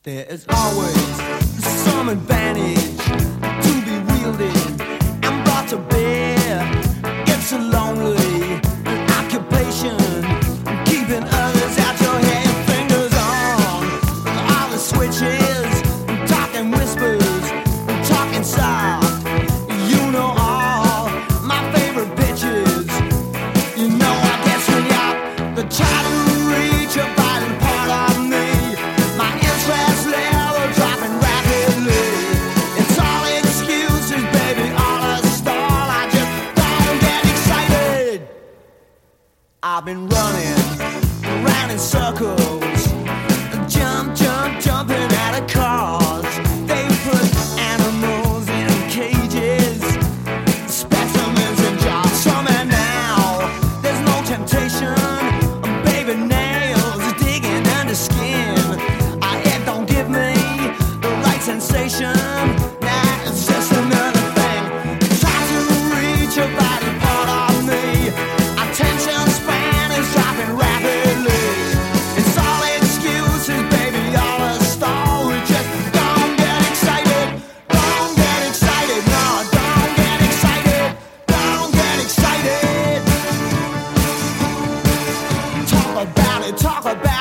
There is always some advantage to be wielded and brought to bear. It's a lonely occupation, keeping others at your head. Fingers on all the switches, talking whispers, talking soft. You know all my favorite bitches. You know I get swing out the try to reach a vital part of me. My interest level dropping rapidly. It's all excuses, baby, all a stall. I just don't get excited. I've been running around in circles, jumping out of cars. They put animals in cages, specimens in jars. Some and now there's no temptation. Baby nails digging under skin. It don't give me the right sensation. Nah, it's just another thing. Try to reach a body part of me. Attention span is dropping rapidly. It's all excuses, baby, all a stall. We just don't get excited. Don't get excited, no, don't get excited. Don't get excited. Talk about it, talk about it.